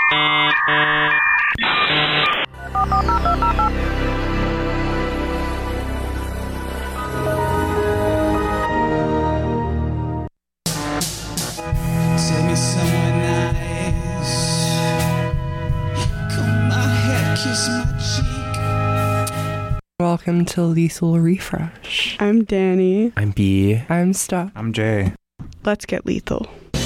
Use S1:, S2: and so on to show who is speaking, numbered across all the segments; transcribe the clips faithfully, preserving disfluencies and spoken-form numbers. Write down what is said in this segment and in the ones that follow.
S1: Tell me someone nice. Comb my hair, kiss my cheek.
S2: Welcome to Lethal Refresh.
S3: I'm Danny.
S4: I'm B.
S2: I'm Steph.
S5: I'm Jay.
S3: Let's get lethal.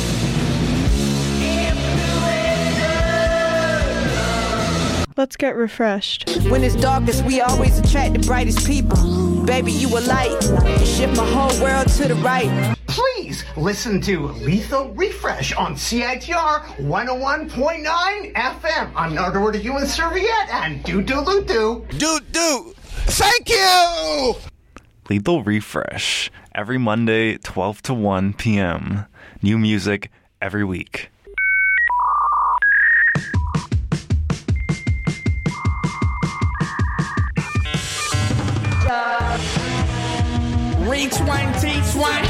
S3: Let's get refreshed.
S6: When it's darkest, we always attract the brightest people. Baby, you a light. You shift my whole world to the right.
S7: Please listen to Lethal Refresh on C I T R one oh one point nine F M. I'm Nardo you and Serviette and doo doo doo doo.
S5: Doo doo. Thank you.
S8: Lethal Refresh every Monday, twelve to one p.m. New music every week.
S9: Reach one, teach one.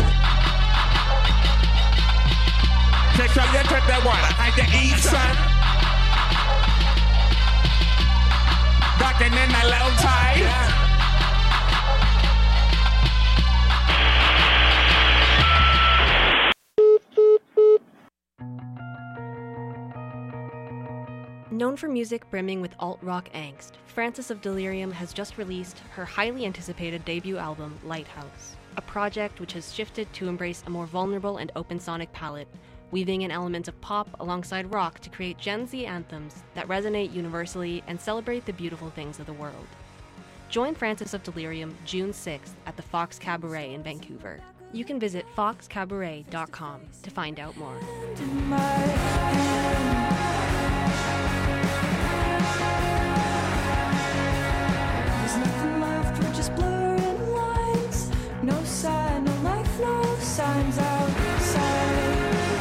S9: Take up your trip that water, hide the eat, son. Rockin' in the low tide.
S10: Known for music brimming with alt-rock angst, Frances of Delirium has just released her highly anticipated debut album, Lighthouse, a project which has shifted to embrace a more vulnerable and open sonic palette, weaving in elements of pop alongside rock to create Gen Z anthems that resonate universally and celebrate the beautiful things of the world. Join Frances of Delirium June sixth at the Fox Cabaret in Vancouver. You can visit fox cabaret dot com to find out more.
S1: There's nothing left, we're just blurring lines. No sign, no life, no signs outside.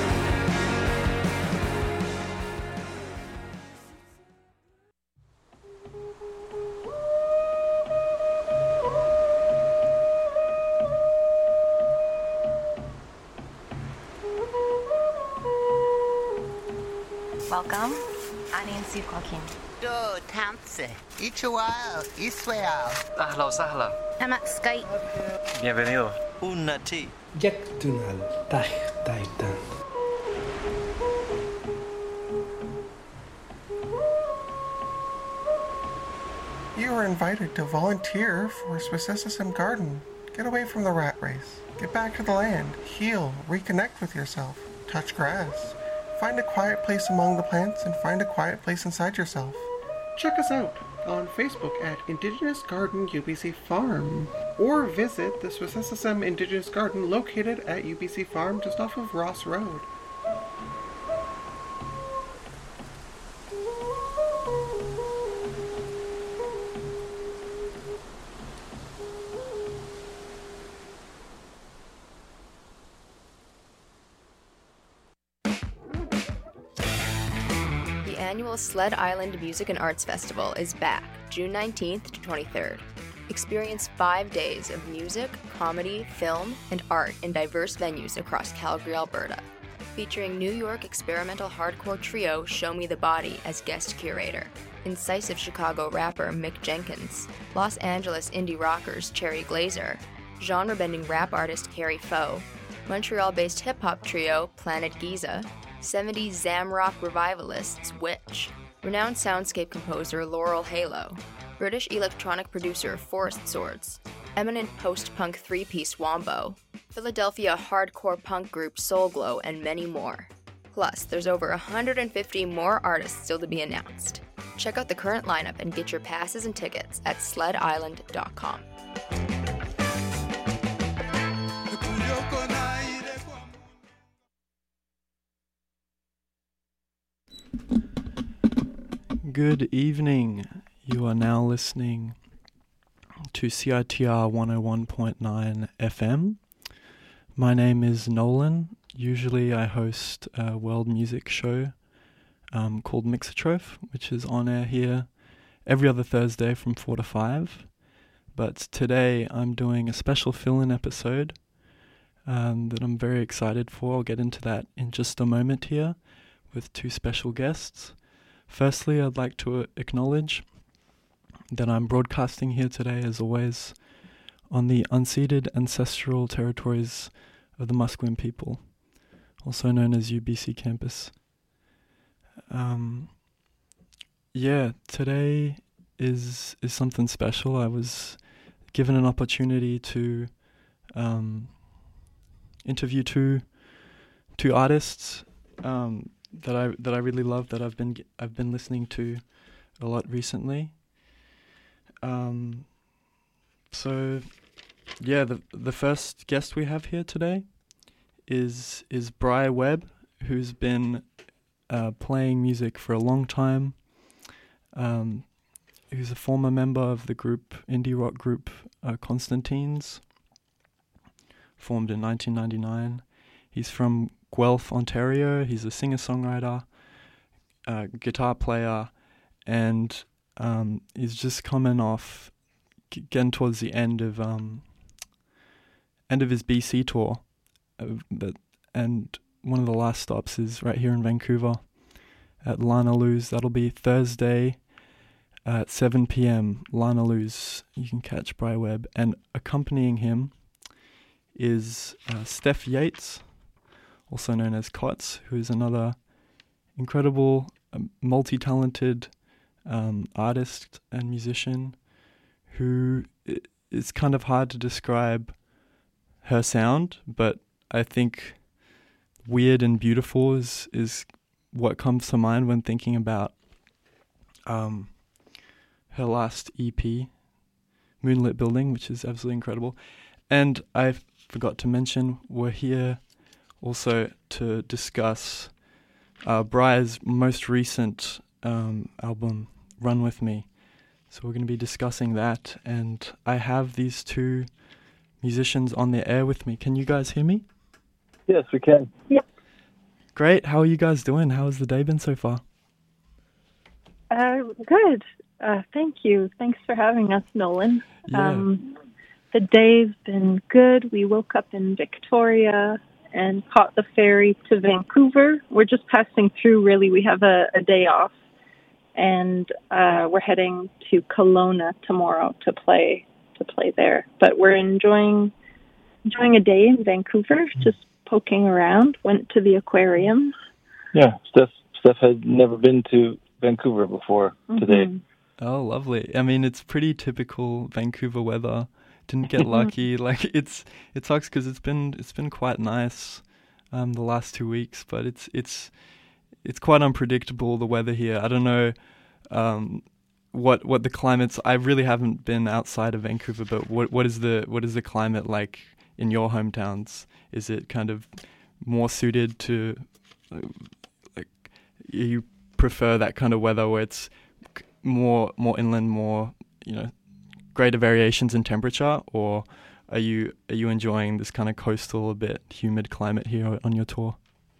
S11: Welcome. أنا نسيب كوكين.
S12: دو تامسي. إيشوال. إسوال.
S13: أهلا وسهلا.
S11: أنا سكاي.
S13: Bienvenido.
S12: Una ti.
S4: Jak tunal tach taitan.
S14: You are invited to volunteer for Swissessism Garden. Get away from the rat race. Get back to the land. Heal. Reconnect with yourself. Touch grass. Find a quiet place among the plants and find a quiet place inside yourself. Check us out on Facebook at Indigenous Garden U B C Farm, or visit the Swissessism Indigenous Garden located at U B C Farm just off of Ross Road.
S15: The annual Sled Island Music and Arts Festival is back, June nineteenth to twenty-third. Experience five days of music, comedy, film, and art in diverse venues across Calgary, Alberta. Featuring New York experimental hardcore trio Show Me the Body as guest curator, incisive Chicago rapper Mick Jenkins, Los Angeles indie rockers Cherry Glazer, genre-bending rap artist Carrie Foe, Montreal-based hip-hop trio Planet Giza, seventies Zamrock revivalists Witch, renowned soundscape composer Laurel Halo, British electronic producer Forest Swords, eminent post-punk three-piece Wombo, Philadelphia hardcore punk group Soulglow, and many more. Plus, there's over one hundred fifty more artists still to be announced. Check out the current lineup and get your passes and tickets at sled island dot com.
S16: Good evening. You are now listening to C I T R one oh one point nine F M. My name is Nolan. Usually I host a world music show um, called Mixotroph, which is on air here every other Thursday from four to five. But today I'm doing a special fill-in episode um, that I'm very excited for. I'll get into that in just a moment here with two special guests. Firstly, I'd like to acknowledge that I'm broadcasting here today, as always, on the unceded ancestral territories of the Musqueam people, also known as U B C campus. Um, yeah, today is is something special. I was given an opportunity to um, interview two two artists um, that I that I really love, that I've been I've been listening to a lot recently. Um, so yeah, the the first guest we have here today is is Bry Webb, who's been uh, playing music for a long time. Um, who's a former member of the group indie rock group uh, Constantines, formed in nineteen ninety-nine. He's from Guelph, Ontario. He's a singer-songwriter, uh, guitar player, and um, he's just coming off, g- getting towards the end of um, end of his B C tour, uh, but and one of the last stops is right here in Vancouver at Lana Lou's. That'll be Thursday at seven p.m. Lana Lou's. You can catch Bry Webb, and accompanying him is uh, Steph Yates, also known as Cots, who is another incredible, um, multi-talented um, artist and musician who I- it's kind of hard to describe her sound, but I think weird and beautiful is, is what comes to mind when thinking about um, her last E P, Moonlit Building, which is absolutely incredible. And I forgot to mention, we're here also to discuss uh, Bry's most recent um, album, Run With Me. So we're going to be discussing that, and I have these two musicians on the air with me. Can you guys hear me?
S17: Yes, we can.
S18: Yep.
S16: Great. How are you guys doing? How has the day been so far?
S18: Uh, good. Uh, thank you. Thanks for having us, Nolan.
S16: Yeah.
S18: Um, the day's been good. We woke up in Victoria and caught the ferry to Vancouver. We're just passing through, really. We have a, a day off, and uh, we're heading to Kelowna tomorrow to play to play there. But we're enjoying enjoying a day in Vancouver, just poking around. Went to the aquarium.
S17: Yeah, Steph, Steph had never been to Vancouver before today.
S18: Mhm.
S16: Oh, lovely. I mean, it's pretty typical Vancouver weather. Didn't get lucky. Like it's it sucks because it's been it's been quite nice um, the last two weeks, but it's it's it's quite unpredictable, the weather here. I don't know um, what what the climate's. I really haven't been outside of Vancouver, but what what is the what is the climate like in your hometowns? Is it kind of more suited to uh, like you prefer that kind of weather where it's more more inland, more, you know, greater variations in temperature, or are you are you enjoying this kind of coastal, a bit humid climate here on your tour?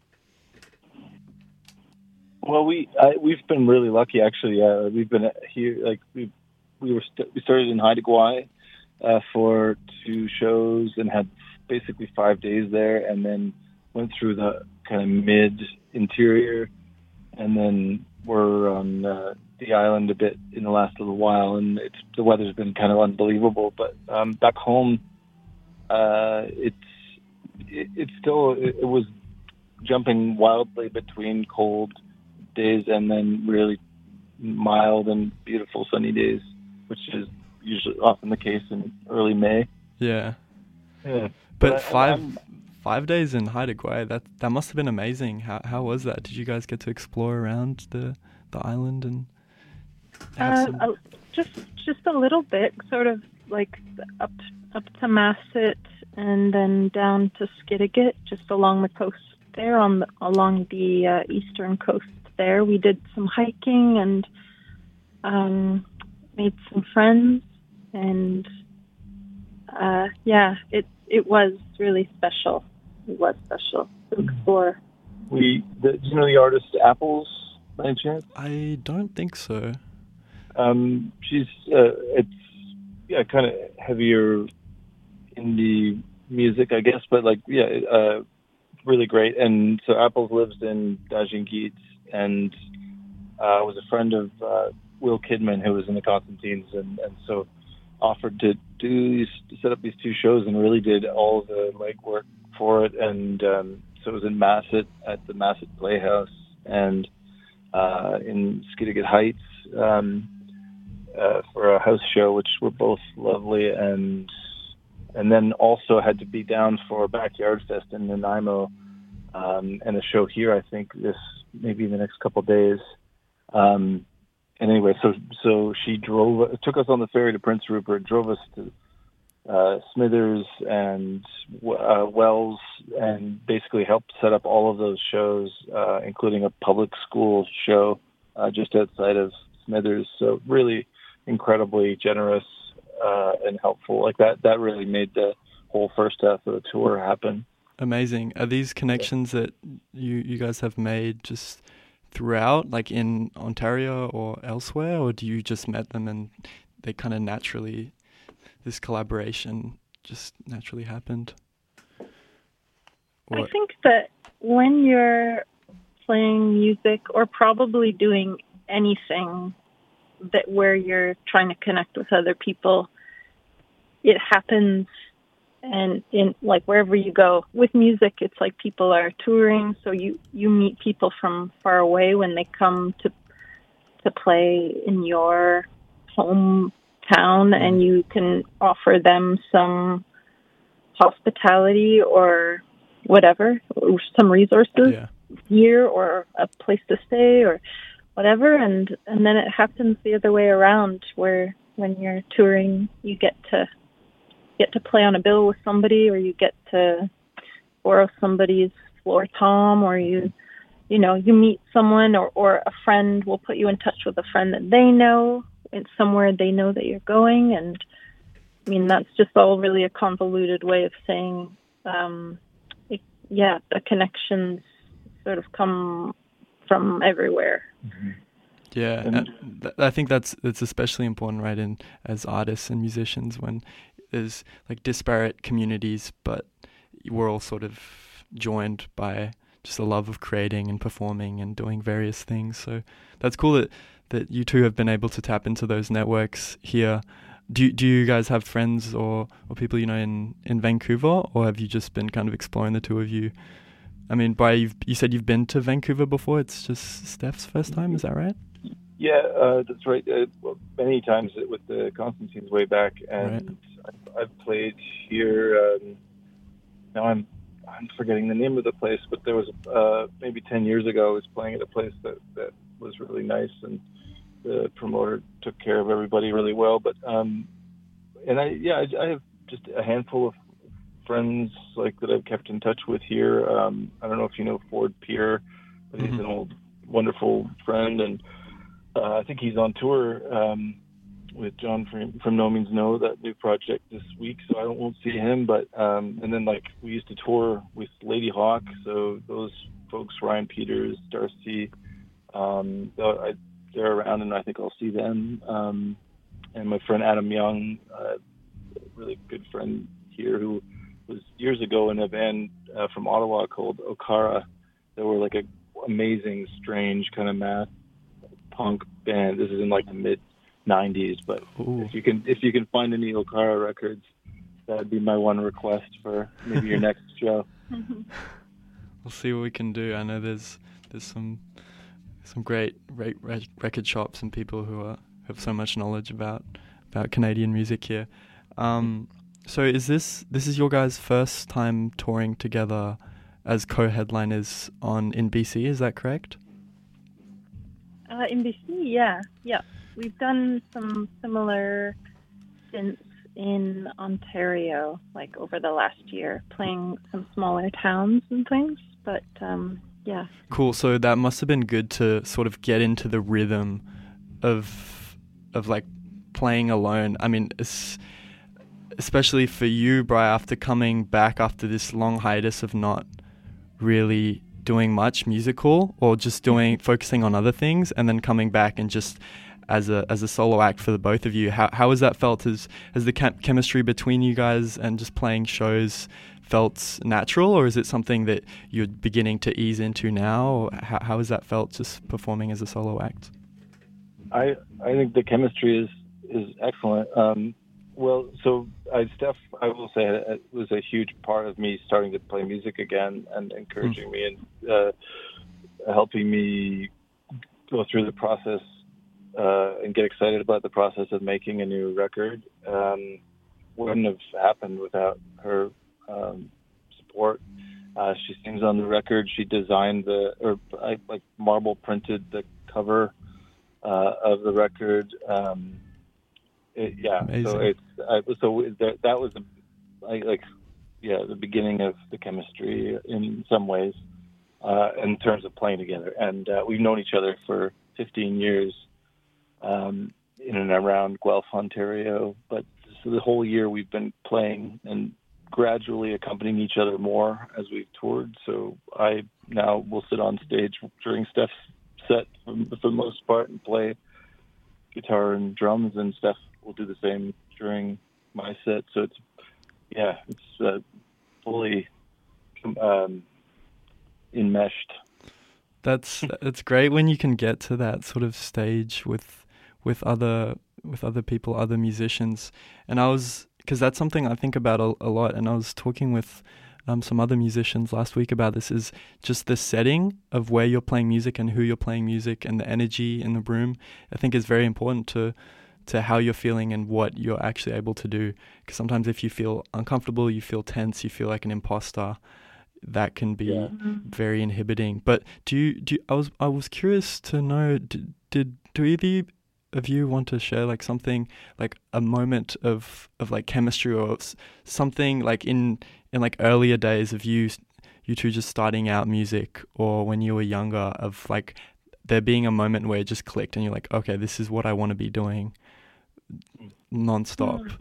S17: Well, we I, we've been really lucky, actually. Uh, we've been here, like we we were st- we started in Haida Gwaii uh, for two shows and had basically five days there, and then went through the kind of mid interior, and then we're on uh, the island a bit in the last little while, and it's the weather's been kind of unbelievable. But um, back home, uh, it's it, it's still it, it was jumping wildly between cold days and then really mild and beautiful sunny days, which is usually often the case in early May.
S16: Yeah.
S17: Yeah.
S16: But,
S17: But I-
S16: five
S17: I'm-
S16: five days in Haida Gwaii, that that must have been amazing. How how was that? Did you guys get to explore around the the island and have
S18: Uh,
S16: some?
S18: uh, just just a little bit, sort of like up up to Masset and then down to Skidegate, just along the coast there, on the, along the uh, eastern coast there. We did some hiking and um, made some friends, and uh, yeah, it it was really special. It was special to explore.
S17: We, the, do you know the artist Apples, by any chance?
S16: I don't think so.
S17: Um, she's, uh, it's, yeah, kind of heavier indie music, I guess, but like, yeah, uh, really great. And so Apples lives in Dajingit, and uh, was a friend of uh, Will Kidman, who was in the Constantines, and, and so offered to do these, to set up these two shows, and really did all the legwork for it. And um, so it was in Masset at the Masset Playhouse, and uh, in Skidegate Heights um, uh, for a house show, which were both lovely, and and then also had to be down for Backyard Fest in Nanaimo, um, and a show here, I think, this maybe in the next couple of days. Um, and anyway, so so she drove, took us on the ferry to Prince Rupert, drove us to uh, Smithers and uh, Wells, and basically helped set up all of those shows, uh, including a public school show uh, just outside of Smithers. So really incredibly generous uh, and helpful. Like that, that really made the whole first half of the tour happen.
S16: Amazing. Are these connections that you, you guys have made just throughout, like in Ontario or elsewhere, or do you just met them and they kind of naturally, this collaboration just naturally happened? Or
S18: I think that when you're playing music or probably doing anything that where you're trying to connect with other people, it happens. And in like wherever you go with music, it's like people are touring, so you, you meet people from far away when they come to to play in your hometown, mm. and you can offer them some hospitality or whatever, or some resources,
S16: yeah.
S18: gear or a place to stay or whatever, and and then it happens the other way around, where when you're touring, you get to get to play on a bill with somebody, or you get to borrow somebody's floor tom, or you, you know, you meet someone, or, or a friend will put you in touch with a friend that they know, and somewhere they know that you're going. And I mean, that's just all really a convoluted way of saying, um, it, yeah, the connections sort of come from everywhere.
S17: Mm-hmm.
S16: Yeah, and th- I think that's that's especially important, right? In as artists and musicians, when there's like disparate communities, but we're all sort of joined by just a love of creating and performing and doing various things. So that's cool that, that you two have been able to tap into those networks here. Do do you guys have friends or, or people you know in, in Vancouver, or have you just been kind of exploring the two of you? I mean, by you've, you said you've been to Vancouver before. It's just Steph's first time, is that right?
S17: Yeah, uh, that's right. Uh, well, many times with the Constantines way back, and
S16: right.
S17: I've, I've played here. Um, now I'm I'm forgetting the name of the place, but there was uh, maybe ten years ago. I was playing at a place that, that was really nice, and the promoter took care of everybody really well. But um, and I yeah I, I have just a handful of friends like that I've kept in touch with here. Um, I don't know if you know Ford Pierre, but he's mm-hmm. an old wonderful friend, and Uh, I think he's on tour um, with John from, from No Means No, that new project this week, so I won't see him. But um, and then like we used to tour with Lady Hawk, so those folks, Ryan Peters, Darcy, um, I, they're around, and I think I'll see them. Um, and my friend Adam Young, uh, a really good friend here, who was years ago in a band uh, from Ottawa called Okara. They were like a amazing, strange kind of math punk band. This is in like the mid nineties, but Ooh. if you can if you can find any Okara records, that'd be my one request for maybe your next show.
S16: We'll see what we can do. I know there's there's some some great re- re- record shops and people who are have so much knowledge about about Canadian music here. Um, so is this this is your guys' first time touring together as co-headliners on in B C? Is that correct?
S18: Uh, in B C, yeah, yeah. We've done some similar stints in Ontario, like over the last year, playing some smaller towns and things. But um, yeah.
S16: Cool. So that must have been good to sort of get into the rhythm of of like playing alone. I mean, it's, especially for you, Bri, after coming back after this long hiatus of not really doing much musical or just doing focusing on other things, and then coming back and just as a as a solo act for the both of you, how how has that felt? Has has the chem- chemistry between you guys and just playing shows felt natural, or is it something that you're beginning to ease into now? How, how has that felt just performing as a solo act?
S17: I I think the chemistry is is excellent. Um, well, so I, Steph, I will say, it was a huge part of me starting to play music again and encouraging mm. me and uh, helping me go through the process uh, and get excited about the process of making a new record. Um, wouldn't have happened without her um, support. Uh, she sings on the record. She designed the, or I like marble printed the cover uh, of the record. Um, it, yeah, Amazing. so it's I, so that, that was I, like yeah the beginning of the chemistry in some ways uh, in terms of playing together. And uh, we've known each other for fifteen years um, in and around Guelph, Ontario, but so the whole year we've been playing and gradually accompanying each other more as we've toured. So I now will sit on stage during Steph's set for, for the most part and play guitar and drums, and Steph will do the same during my set. So it's, yeah, it's uh, fully um, enmeshed.
S16: That's it's great when you can get to that sort of stage with with other with other people, other musicians. And I was, because that's something I think about a, a lot, and I was talking with um, some other musicians last week about this, is just the setting of where you're playing music and who you're playing music and the energy in the room. I think is very important to to how you're feeling and what you're actually able to do. Because sometimes if you feel uncomfortable, you feel tense, you feel like an imposter, that can be yeah. very inhibiting. But do you, do you, I was I was curious to know, did, did do either of you want to share like something, like a moment of, of like chemistry or something like in, in like earlier days of you, you two just starting out music, or when you were younger, of like there being a moment where it just clicked and you're like, okay, this is what I want to be doing nonstop?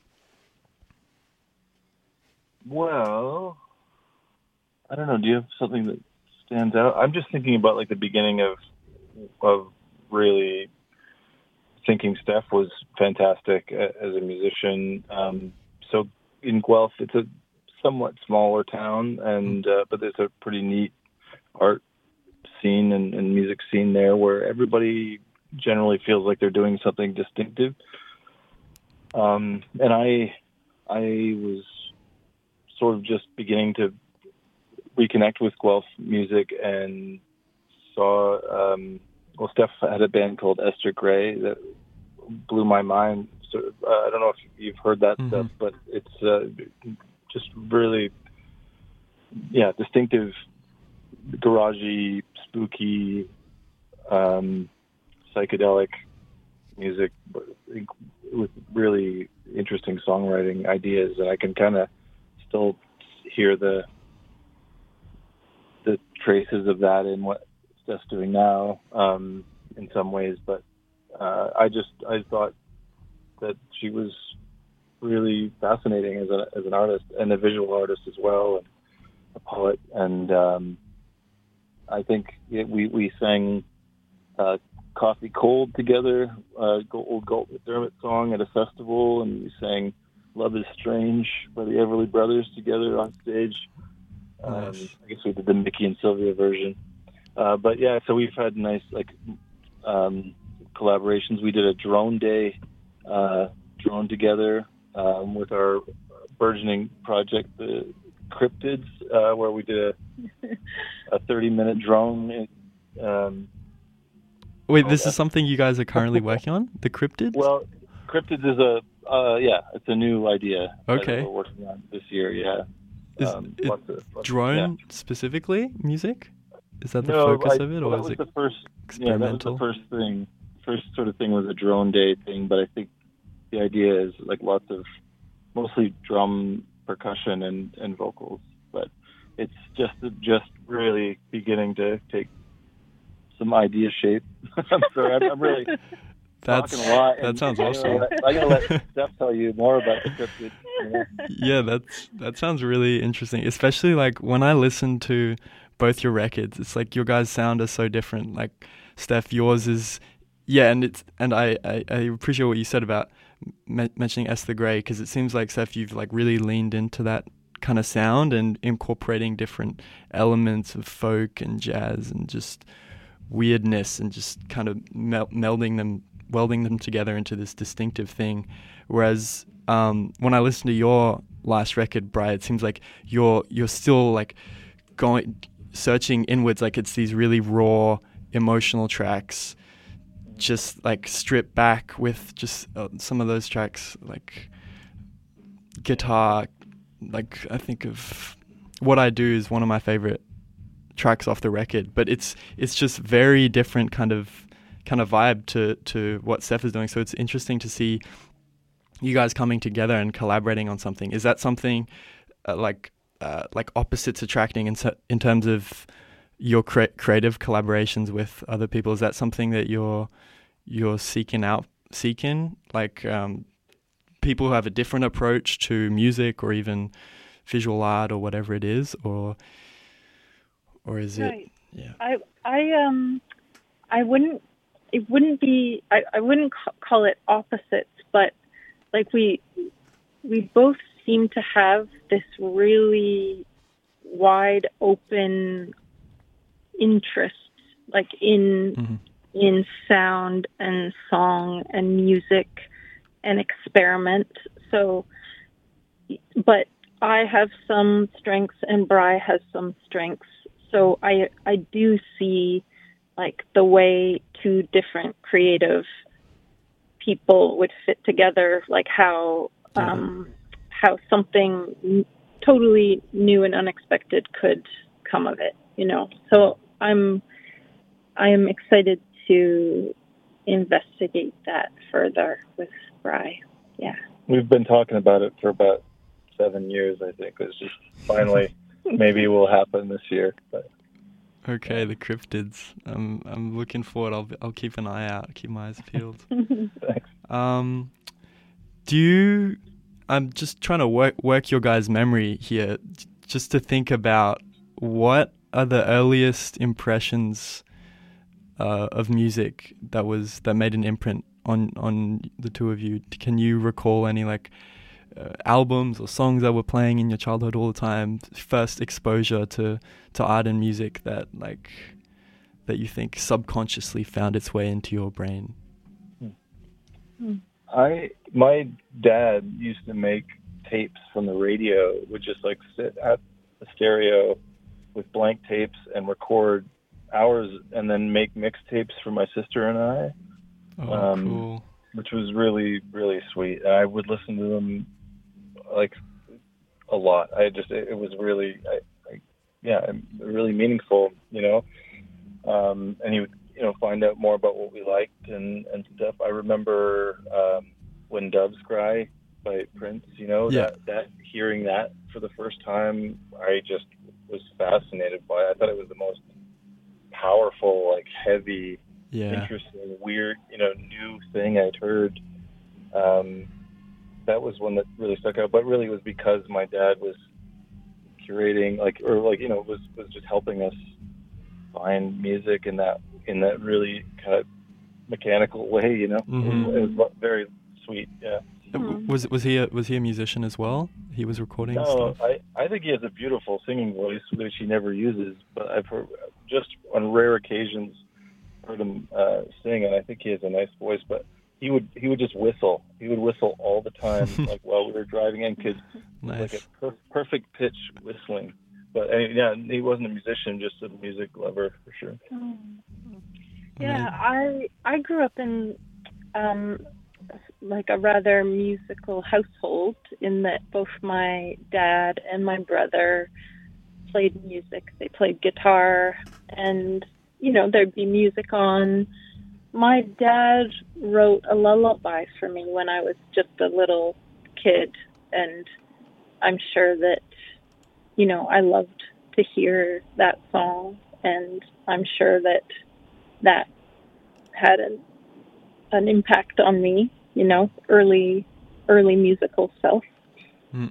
S17: Well, I don't know. Do you have something that stands out? I'm just thinking about like the beginning of of really thinking Steph was fantastic as a musician. Um, so in Guelph, it's a somewhat smaller town, and uh, but there's a pretty neat art scene and, and music scene there where everybody generally feels like they're doing something distinctive. Um, and I, I was sort of just beginning to reconnect with Guelph music and saw, um, well, Steph had a band called Esther Gray that blew my mind. So uh, I don't know if you've heard that mm-hmm. stuff, but it's uh, just really, yeah, distinctive, garagey, spooky, um, psychedelic music with really interesting songwriting ideas, and I can kind of still hear the the traces of that in what Steph's doing now, um, in some ways. But uh, I just I thought that she was really fascinating as a as an artist and a visual artist as well, and a poet. And um, I think it, we we sang uh, Coffee Cold together, uh, old Galt McDermott song at a festival, and we sang Love is Strange by the Everly Brothers together on stage. Nice. Um, I guess we did the Mickey and Sylvia version. Uh, but yeah, so we've had nice like um, collaborations. We did a drone day, uh, drone together um, with our burgeoning project, the Cryptids, uh, where we did a, a thirty minute drone. Um,
S16: Wait, this is something you guys are currently working on? The Cryptids?
S17: Well, Cryptids is a, uh, yeah, it's a new idea.
S16: Okay.
S17: That we're working on this year, yeah.
S16: Is
S17: um,
S16: it
S17: lots of, lots
S16: drone
S17: of, yeah.
S16: specifically music? Is that the
S17: no,
S16: focus
S17: I,
S16: of it, or
S17: well,
S16: is
S17: that
S16: it
S17: was the first,
S16: experimental?
S17: Yeah, that was the first thing. First sort of thing was a drone day thing, but I think the idea is like lots of, mostly drum, percussion, and, and vocals. But it's just just really beginning to take some idea shape. I'm sorry, I'm, I'm really
S16: That's,
S17: talking a lot.
S16: That
S17: and,
S16: sounds awesome.
S17: You know, I'm going to let Steph tell you more about the Cryptid. You know?
S16: Yeah, that's that sounds really interesting. Especially like when I listen to both your records, it's like your guys' sound is so different. Like Steph, yours is, yeah, and it's and I, I, I appreciate what you said about me- mentioning Esther Gray, because it seems like Steph, you've like really leaned into that kind of sound and incorporating different elements of folk and jazz and just weirdness and just kind of mel- melding them, welding them together into this distinctive thing. Whereas um, when I listen to your last record, Bri, it seems like you're you're still like going searching inwards, like it's these really raw emotional tracks, just like stripped back with just uh, some of those tracks like guitar. Like I think of What I Do is one of my favorite tracks off the record, but it's it's just very different kind of kind of vibe to to what Steph is doing. So it's interesting to see you guys coming together and collaborating on something. Is that something uh, like uh, like opposites attracting in in terms of your cre- creative collaborations with other people? Is that something that you're you're seeking out seeking like um, people who have a different approach to music or even visual art or whatever it is, or or is
S18: right.
S16: it yeah
S18: I I um I wouldn't it wouldn't be I, I wouldn't ca- call it opposites, but like we we both seem to have this really wide open interest like in
S16: mm-hmm.
S18: in sound and song and music and experiment. So but I have some strengths and Bri has some strengths. So I I do see like the way two different creative people would fit together, like how um, how something n- totally new and unexpected could come of it, you know. So I'm I am excited to investigate that further with Bri. Yeah,
S17: we've been talking about it for about seven years. I think it's just finally maybe it will happen this year. But
S16: okay, the Cryptids. I'm I'm looking forward. I'll I'll keep an eye out. Keep my eyes peeled.
S17: Thanks.
S16: Um, do you? I'm just trying to work work your guys' memory here, just to think about what are the earliest impressions uh, of music that was that made an imprint on on the two of you. Can you recall any like uh, albums or songs that were playing in your childhood all the time? First exposure to to art and music that like that you think subconsciously found its way into your brain.
S17: I my dad used to make tapes from the radio. Would just like sit at the stereo with blank tapes and record hours, and then make mixtapes for my sister and I.
S16: Oh,
S17: um,
S16: cool.
S17: Which was really, really sweet. And I would listen to them like a lot. I just, it, it was really, I, I, yeah, really meaningful, you know. Um, and he would, you know, find out more about what we liked and, and stuff. I remember um, When Doves Cry by Prince, you know,
S16: Yeah.
S17: that, that hearing that for the first time, I just was fascinated by it. I thought it was the most powerful, like heavy,
S16: Yeah.
S17: interesting, weird, you know, new thing I'd heard. Um, that was one that really stuck out. But really, it was because my dad was curating, like, or like, you know, was was just helping us find music in that in that really kind of mechanical way. You know,
S16: Mhm.
S17: it, was, it was very sweet. Yeah.
S16: Uh, Was was he a, was he a musician as well? He was recording
S17: No,
S16: stuff.
S17: I, I think he has a beautiful singing voice, which he never uses. But I've heard just on rare occasions heard him uh, sing, and I think he has a nice voice. But he would he would just whistle. He would whistle all the time, like while we were driving, and could
S16: Nice.
S17: like a per- perfect pitch whistling. But and, yeah, he wasn't a musician, just a music lover for sure.
S18: Yeah, I I grew up in um, like a rather musical household in that both my dad and my brother played music. They played guitar, and you know there'd be music on. My dad wrote a lullaby for me when I was just a little kid, and I'm sure that you know I loved to hear that song, and I'm sure that that had an an impact on me, you know, early early musical self.
S16: Mm.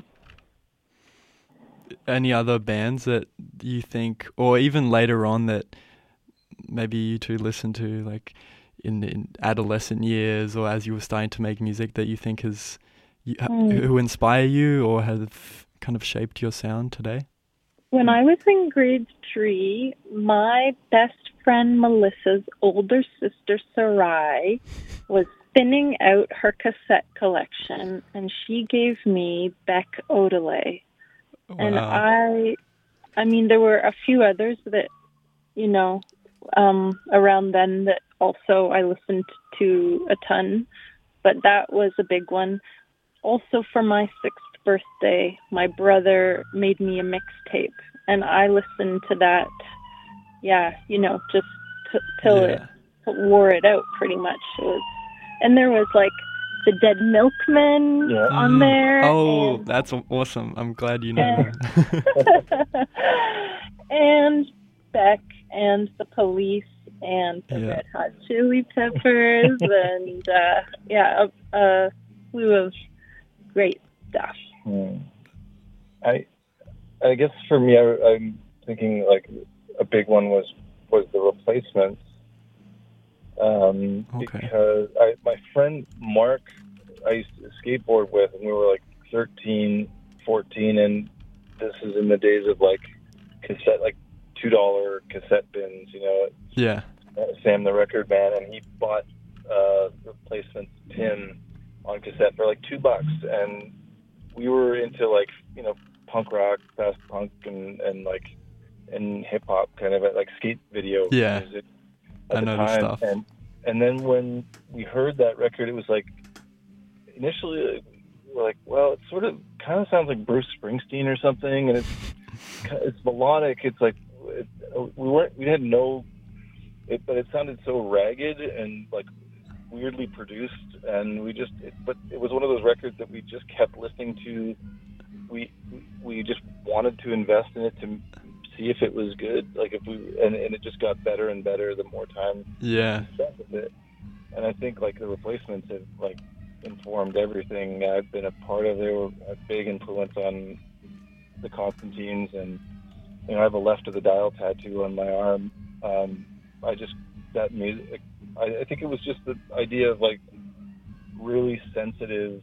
S16: Any other bands that you think, or even later on, that maybe you two listened to, like in, in adolescent years, or as you were starting to make music, that you think has you,
S18: Mm.
S16: who inspire you or have kind of shaped your sound today?
S18: When I was in grade three, my best friend Melissa's older sister Sarai was thinning out her cassette collection, and she gave me Beck Odelay.
S16: Wow.
S18: And I, I mean, there were a few others that, you know, um, around then that also I listened to a ton, but that was a big one. Also, for my sixth birthday, my brother made me a mixtape, and I listened to that, yeah, you know, just t- till
S16: Yeah.
S18: it wore it out pretty much. It was, and there was like the Dead Milkmen
S17: Yeah.
S18: on
S16: Mm.
S18: there.
S16: Oh,
S18: and,
S16: that's aw- awesome. I'm glad you know
S18: and,
S16: that.
S18: and Beck and the Police and the
S16: Yeah.
S18: Red Hot Chili Peppers and uh, yeah, a, a slew of great stuff.
S17: Hmm. I I guess for me, I, I'm thinking like a big one was was the Replacements. Um,
S16: Okay.
S17: Because I, my friend Mark, I used to skateboard with, and we were like thirteen, fourteen, and this is in the days of like cassette, like two dollar cassette bins, you know.
S16: Yeah.
S17: Sam the Record Man, and he bought uh, Replacements Tin on cassette for like two bucks, and we were into like, you know, punk rock, fast punk, and, and like and hip hop kind of like skate video
S16: Yeah.
S17: music
S16: I
S17: at the
S16: know the
S17: time.
S16: stuff.
S17: And and then when we heard that record, it was like initially we were like, well, it sort of kind of sounds like Bruce Springsteen or something, and it's it's melodic. It's like it, we weren't we didn't know it, but it sounded so ragged and like weirdly produced, and we just it, but it was one of those records that we just kept listening to. We we just wanted to invest in it to see if it was good, like if we and, and it just got better and better the more time
S16: Yeah.
S17: we spent with it. And I think like the Replacements have like informed everything I've been a part of. They were a big influence on the Constantines, and you know I have a Left of the Dial tattoo on my arm. Um, I just that music. I, I think it was just the idea of like really sensitive,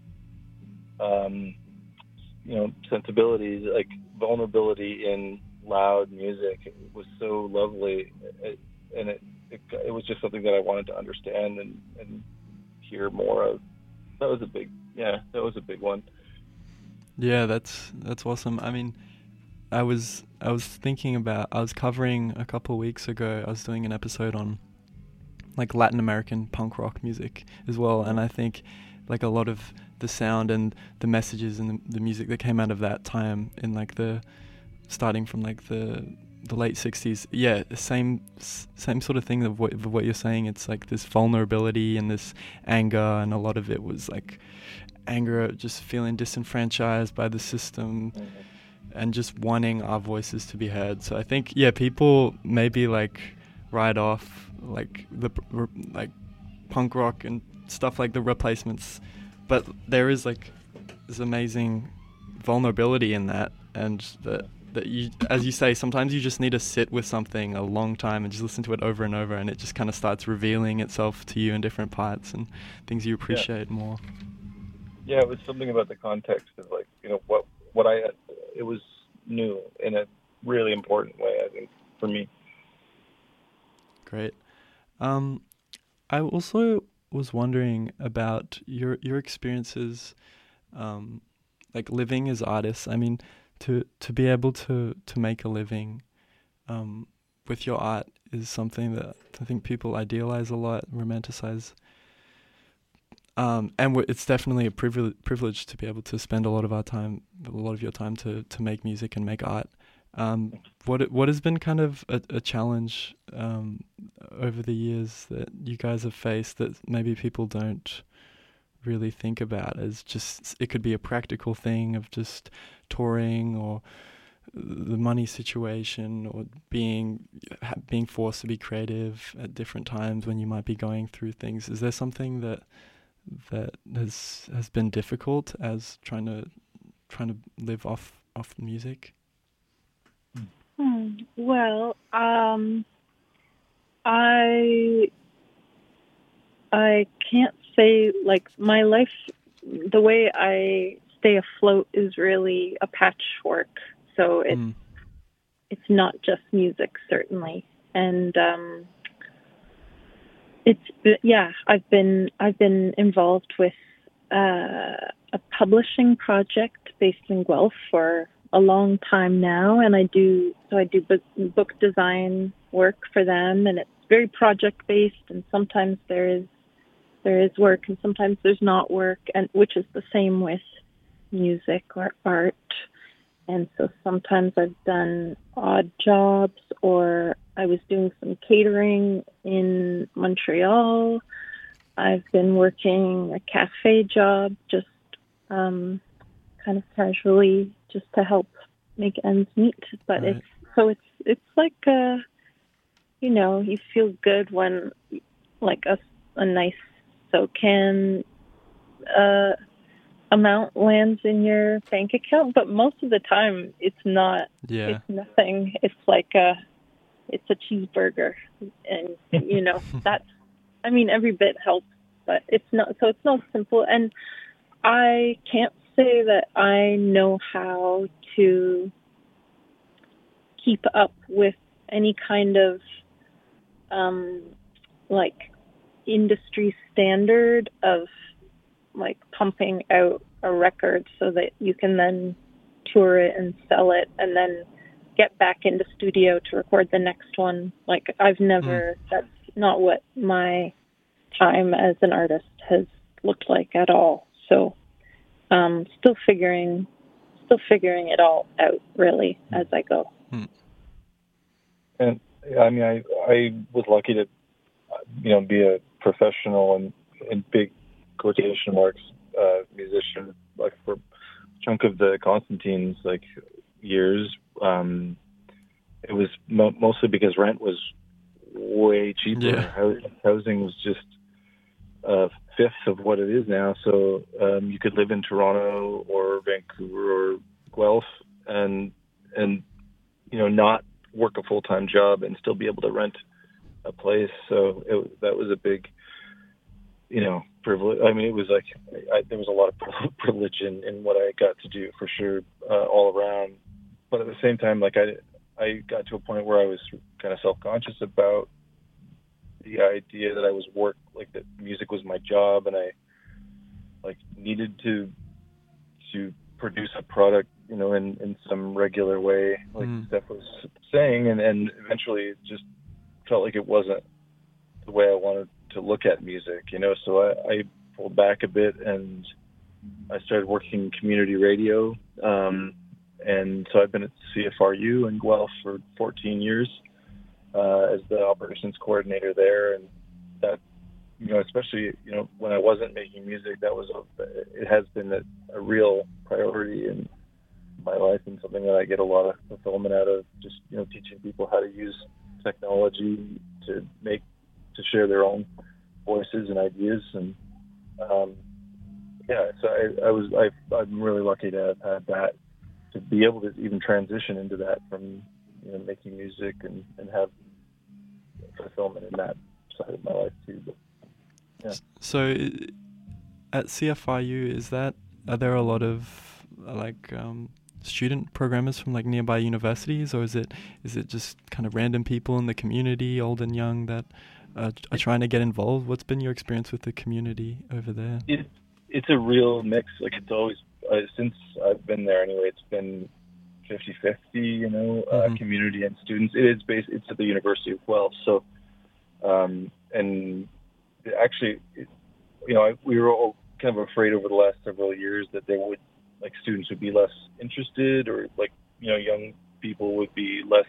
S17: um, you know, sensibilities, like vulnerability in loud music. It was so lovely, it, and it, it it was just something that I wanted to understand and, and hear more of. That was a big, yeah, that was a big one.
S16: Yeah, that's that's awesome. I mean, I was I was thinking about I was covering a couple of weeks ago. I was doing an episode on like Latin American punk rock music as well, and I think like a lot of the sound and the messages and the, the music that came out of that time in like the starting from like the the late sixties, yeah, same same sort of thing of what, of what you're saying. It's like this vulnerability and this anger, and a lot of it was like anger at just feeling disenfranchised by the system, mm-hmm. and just wanting our voices to be heard. So I think, yeah, people maybe like write off like the like punk rock and stuff like the Replacements, but there is like this amazing vulnerability in that, and that that you, as you say, sometimes you just need to sit with something a long time and just listen to it over and over, and it just kind of starts revealing itself to you in different parts and things you appreciate
S17: yeah.
S16: more.
S17: Yeah, it was something about the context of like, you know, what what I it was new in a really important way, I think, for me.
S16: Great. Um, I also was wondering about your your experiences, um, like living as artists. I mean, to to be able to to make a living, um, with your art is something that I think people idealize a lot, romanticize. Um, and w- it's definitely a privilege privilege to be able to spend a lot of our time, a lot of your time to to make music and make art. Um, what what has been kind of a, a challenge um, over the years that you guys have faced that maybe people don't really think about as just, it could be a practical thing of just touring, or the money situation, or being being forced to be creative at different times when you might be going through things. Is there something that that has has been difficult as trying to trying to live off off the music?
S18: Hmm. Well, um, I I can't say, like, my life, the way I stay afloat is really a patchwork. So it's
S16: Mm.
S18: it's not just music, certainly, and um, it's yeah. I've been I've been involved with uh, a publishing project based in Guelph for a long time now, and I do so I do book, book design work for them, and it's very project based, and sometimes there is there is work, and sometimes there's not work, and which is the same with music or art. And so sometimes I've done odd jobs, or I was doing some catering in Montreal. I've been working a cafe job, just um, kind of casually, just to help make ends meet. But
S16: Right.
S18: it's so it's it's like uh, you know, you feel good when like a a nice SoCan uh, amount lands in your bank account, but most of the time it's not.
S16: Yeah.
S18: It's nothing. It's like a, it's a cheeseburger, and you know that's. I mean, every bit helps, but it's not. So it's not simple, and I can't say that I know how to keep up with any kind of um, like industry standard of like pumping out a record so that you can then tour it and sell it and then get back into studio to record the next one. Like I've never, mm. that's not what my time as an artist has looked like at all. So um, still figuring, still figuring it all out really as I go.
S16: Mm.
S17: And I mean, I, I was lucky to, you know, be a professional and in big quotation marks uh, musician, like for a chunk of the Constantine's like years. Um, it was mo- mostly because rent was way cheaper.
S16: Yeah.
S17: Housing was just a fifth of what it is now. So um, you could live in Toronto or Vancouver or Guelph and and you know not work a full time job and still be able to rent a place. So it, that was a big, you know, privilege. I mean, it was like I, there was a lot of privilege in, in what I got to do for sure, uh, all around. But at the same time, like I, I got to a point where I was kind of self-conscious about the idea that I was work, like that music was my job, and I like needed to to produce a product, you know, in, in some regular way, like mm. Steph was saying, and, and eventually it just felt like it wasn't the way I wanted to look at music, you know, so I, I pulled back a bit and I started working community radio. Um, and so I've been at C F R U in Guelph for fourteen years uh, as the operations coordinator there. And that, you know, especially, you know, when I wasn't making music, that was, a, it has been a, a real priority in my life and something that I get a lot of fulfillment out of, just, you know, teaching people how to use technology to make, to share their own voices and ideas. And um, yeah, so I, I was, I, I'm really lucky to have had that, to be able to even transition into that from, you know, making music and, and have fulfillment in that side of my life too. But, yeah.
S16: So at C F R U, is that, are there a lot of like um, student programmers from like nearby universities, or is it is it just kind of random people in the community, old and young, that uh, are trying to get involved? What's been your experience with the community over there?
S17: It, it's a real mix. Like it's always, uh, since I've been there anyway, it's been fifty-fifty, you know, mm-hmm. uh, community and students. It is based, it's at the University of Guelph. So, um, and actually, it, you know, I, we were all kind of afraid over the last several years that there would, like students would be less interested, or like, you know, young people would be less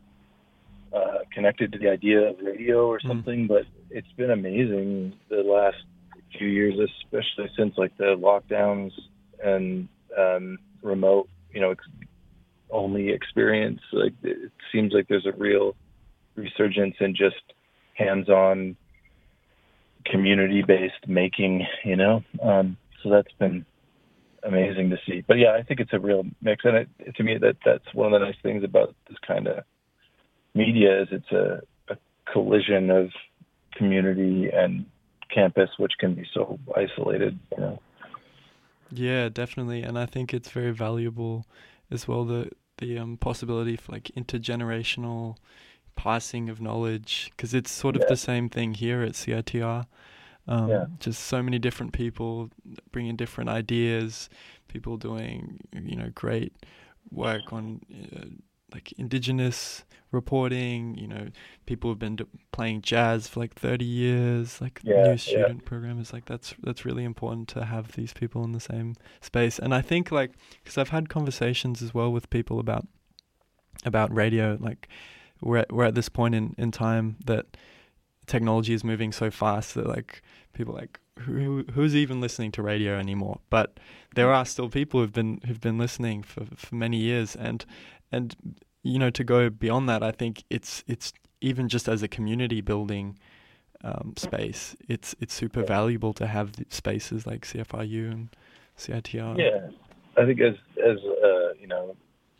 S17: uh, connected to the idea of radio or something. Mm. But it's been amazing the last few years, especially since like the lockdowns and um, remote, you know, ex- only experience. Like it seems like there's a real resurgence in just hands-on community-based making, you know. Um, so that's been amazing to see. But yeah, I think it's a real mix, and it, to me, that that's one of the nice things about this kind of media is it's a, a collision of community and campus, which can be so isolated, you know.
S16: Yeah, definitely, and I think it's very valuable as well, the the um, possibility for like intergenerational passing of knowledge, because it's sort of
S17: Yeah.
S16: the same thing here at C I T R. Um,
S17: Yeah.
S16: Just so many different people bringing different ideas, people doing, you know, great work on uh, like indigenous reporting. You know, people have been d- playing jazz for like thirty years, like
S17: Yeah,
S16: new
S17: yeah.
S16: student programmers. Like that's that's really important to have these people in the same space. And I think like, because I've had conversations as well with people about about radio. Like we're at, we're at this point in, in time that technology is moving so fast that like people are like who who's even listening to radio anymore? But there are still people who've been who've been listening for, for many years, and and you know, to go beyond that, I think it's it's even just as a community building um, space, it's it's super valuable to have spaces like C F R U and C I T R.
S17: Yeah, I think as as uh, you know,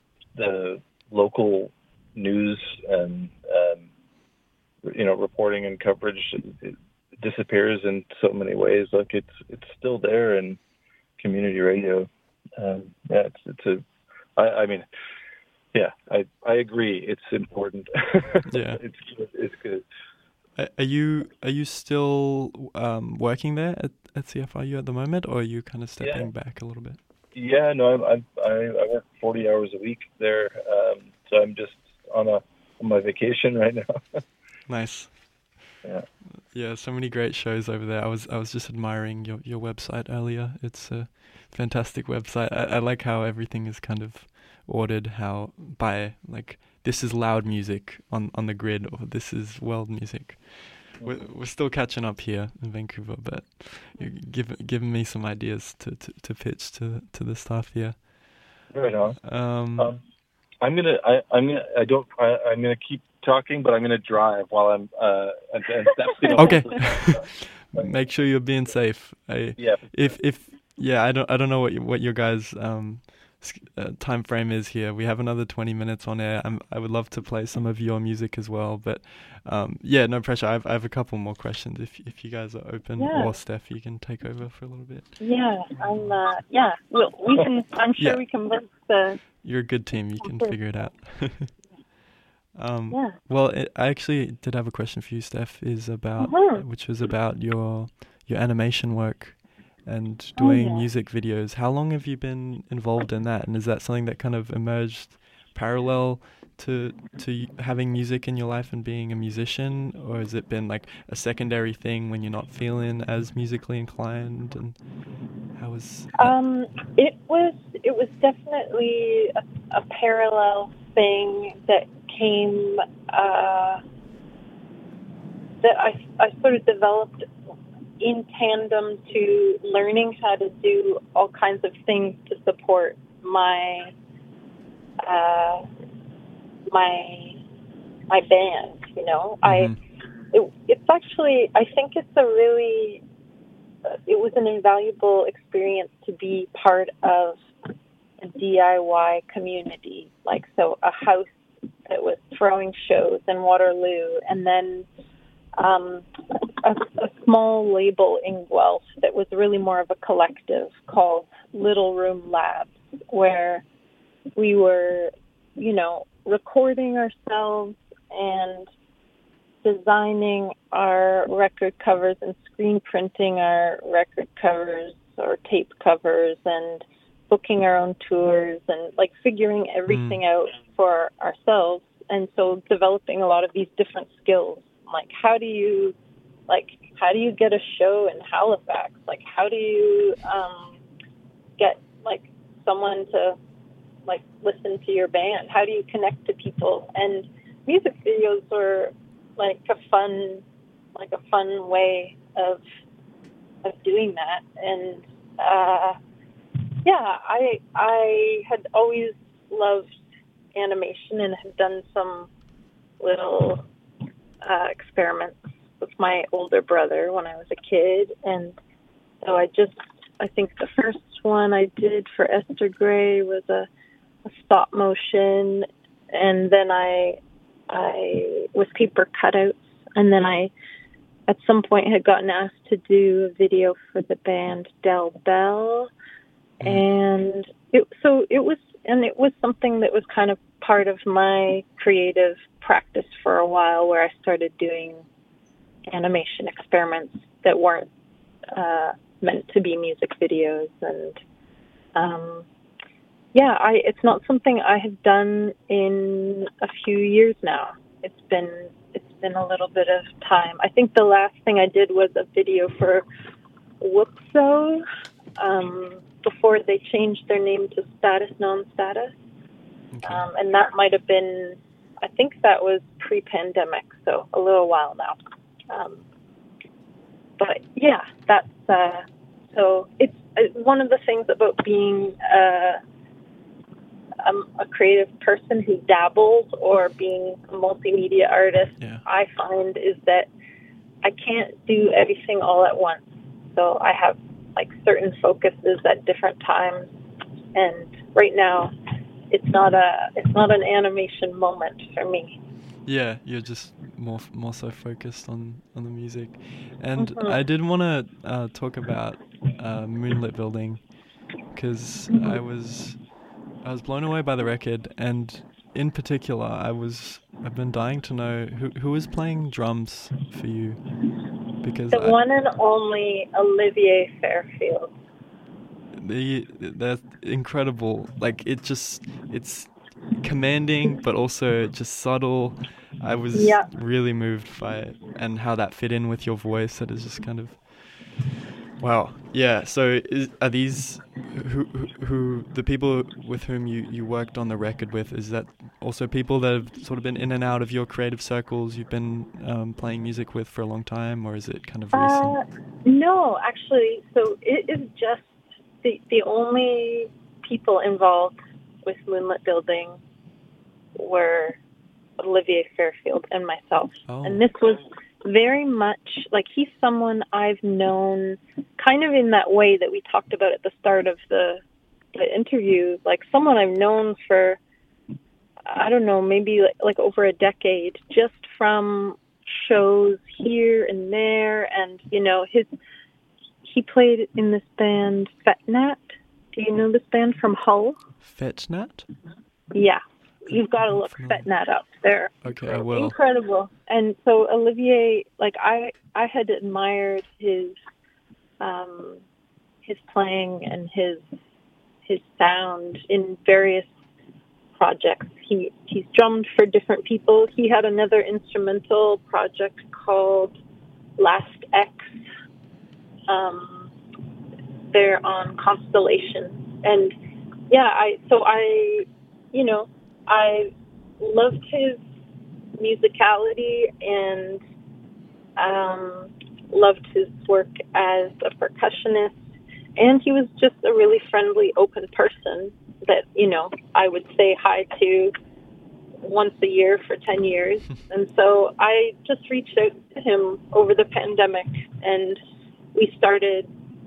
S17: the local news and um, you know, reporting and coverage, it disappears in so many ways. Like it's it's still there in community radio. Um, yeah, it's it's a. I, I mean, yeah, I I agree. It's important.
S16: Yeah,
S17: it's good. It's good.
S16: Are you are you still um, working there at, at C F R U at the moment, or are you kind of stepping
S17: Yeah.
S16: back a little bit?
S17: Yeah, no, I'm, I'm I I work forty hours a week there, um, so I'm just on a on my vacation right now.
S16: Nice.
S17: Yeah.
S16: Yeah, so many great shows over there. I was I was just admiring your, your website earlier. It's a fantastic website. I, I like how everything is kind of ordered, how by like this is loud music on, on the grid, or this is world music. We're we're still catching up here in Vancouver, but you're giving giving me some ideas to, to, to pitch to to the staff here.
S17: Right on.
S16: Um,
S17: Um, I'm gonna I I'm gonna I don't I, I'm gonna keep talking, but I'm gonna drive while I'm uh and, and stepping up.
S16: Okay. Make sure you're being safe. I,
S17: Yeah.
S16: If if yeah, I don't I don't know what you, what your guys' um s- uh, time frame is here. We have another twenty minutes on air. I'm, I would love to play some of your music as well, but um yeah, no pressure. I have I have a couple more questions if if you guys are open,
S18: Yeah.
S16: or Steph, you can take over for a little bit.
S18: Yeah, I'm. Uh, yeah, well, we can. I'm sure
S16: Yeah.
S18: we can work the.
S16: You're a good team. You can
S18: Okay.
S16: figure it out. um,
S18: Yeah.
S16: Well, it, I actually did have a question for you, Steph, is about
S18: Mhm.
S16: which was about your your animation work and doing
S18: Oh, yeah.
S16: music videos. How long have you been involved in that? And is that something that kind of emerged parallel to to y- having music in your life and being a musician, or has it been like a secondary thing when you're not feeling as musically inclined? And how was
S18: Um, it was. It was definitely a, a parallel thing that came. Uh, that I I sort of developed in tandem to learning how to do all kinds of things to support my uh, my my band. You know, I it, it's actually I think it's a really uh, it was an invaluable experience to be part of a D I Y community, like so a house that was throwing shows in Waterloo, and then um, a, a small label in Guelph that was really more of a collective called Little Room Labs, where we were, you know, recording ourselves and designing our record covers and screen printing our record covers or tape covers and booking our own tours and like figuring everything out for ourselves. And so developing a lot of these different skills, like how do you, like how do you get a show in Halifax? Like how do you um, get like someone to like listen to your band? How do you connect to people? And music videos were like a fun, like a fun way of of doing that. And uh, yeah, I I had always loved animation and had done some little uh, experiments with my older brother when I was a kid. And so I just, I think the first one I did for Esther Gray was a, a stop motion, and then I I was paper cutouts, and then I at some point had gotten asked to do a video for the band Del Bell, And it, so it was, and it was something that was kind of part of my creative practice for a while, where I started doing animation experiments that weren't uh, meant to be music videos. And um, yeah, I, it's not something I have done in a few years now. It's been it's been a little bit of time. I think the last thing I did was a video for Whoopso, um, before they changed their name to Status Non-Status.
S16: Okay.
S18: Um, and that might have been, I think that was pre-pandemic, so a little while now. Um, but yeah, that's, uh, so it's uh, one of the things about being uh, um, a creative person who dabbles, or being a multimedia artist,
S16: Yeah.
S18: I find, is that I can't do everything all at once. So I have like certain focuses at different times, and right now it's not a it's not an animation moment for me.
S16: Yeah, you're just more more so focused on, on the music. And
S18: Mhm.
S16: I did want to uh, talk about uh, Moonlit Building, because
S18: Mhm.
S16: I was I was blown away by the record, and in particular, I was I've been dying to know who who is playing drums for you, because
S18: The
S16: I,
S18: one and only Olivier Fairfield.
S16: the they're incredible. Like, it just it's commanding, but also just subtle. I was
S18: Yeah.
S16: really moved by it, and how that fit in with your voice. It is just kind of wow. Yeah. So is, are these who, who who the people with whom you you worked on the record with? Is that also people that have sort of been in and out of your creative circles? You've been um, playing music with for a long time, or is it kind of recent?
S18: Uh, no, actually, so it is just the the only people involved with Moonlit Building were Olivier Fairfield and myself.
S16: Oh.
S18: And this was very much, like, he's someone I've known kind of in that way that we talked about at the start of the, the interview, like someone I've known for, I don't know, maybe like, like over a decade, just from shows here and there. And, you know, his he played in this band, Fetnat. Do you know this band from Hull?
S16: Fetnat?
S18: Yeah. You've got to look Fetnat up. They're
S16: Okay, I will.
S18: incredible. And so Olivier, like I, I had admired his, um, his playing and his, his sound in various projects. He he's drummed for different people. He had another instrumental project called Last X. Um, they're on Constellation, and yeah, I so I, you know. I loved his musicality and um, loved his work as a percussionist. And he was just a really friendly, open person that, you know, I would say hi to once a year for ten years. And so I just reached out to him over the pandemic, and we started